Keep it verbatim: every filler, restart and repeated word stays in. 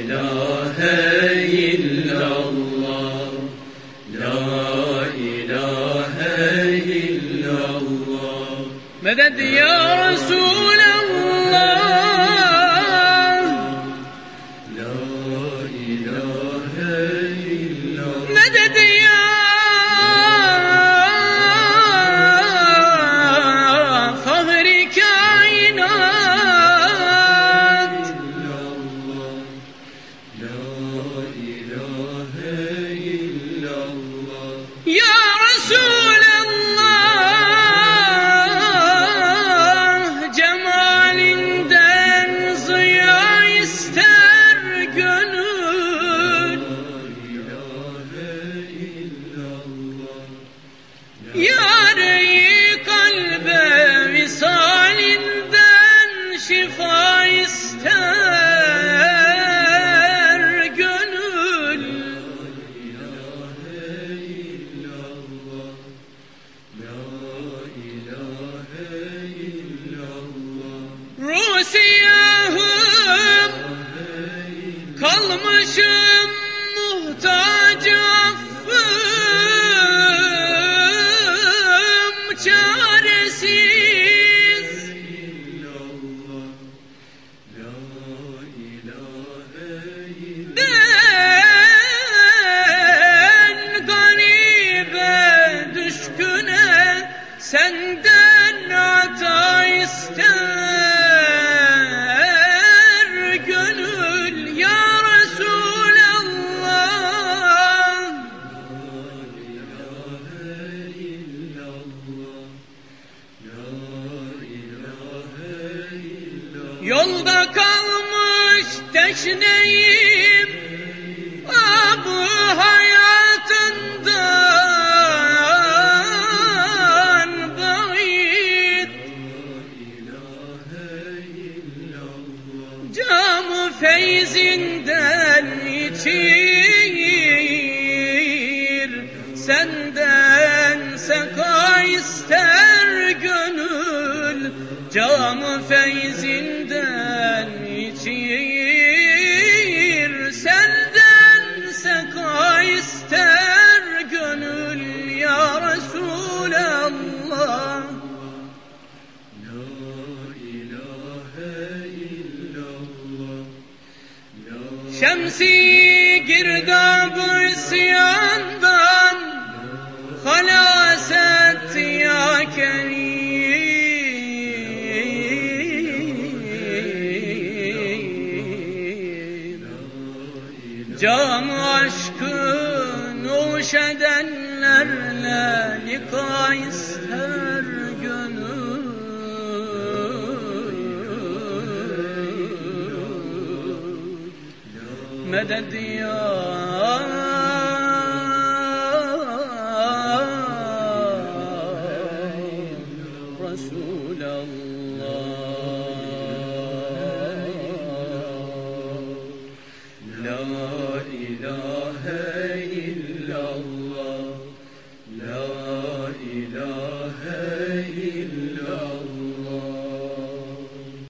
ilahe illallah, la ilahe illallah. Medet ya Resulallah, la ilahe illallah. medet ya fahri kainat, La ilahe illallah. ya Resulallah, cemalinden ziya ister gönül. La ilahe illallah. Yâre-i kalbe visalinden şifa ister gönül. Ruh siyahım, kalmışım muhtaç affım çaresiz. Ben garibe düşküne senden ata ister gönül, ya Resulallah. Yolda kalmış teşneyim, bu hayatından ba'id. Cam-ı feyzinden içir, senden seka ister gönül. Cam-ı feyzinden içir, senden seka ister gönül, ya Resulallah. Şems-i girdab-ı isyandan halaset ya kerim. Cam-ı aşkı nuş edenlerle lika ister gönül. Medet ya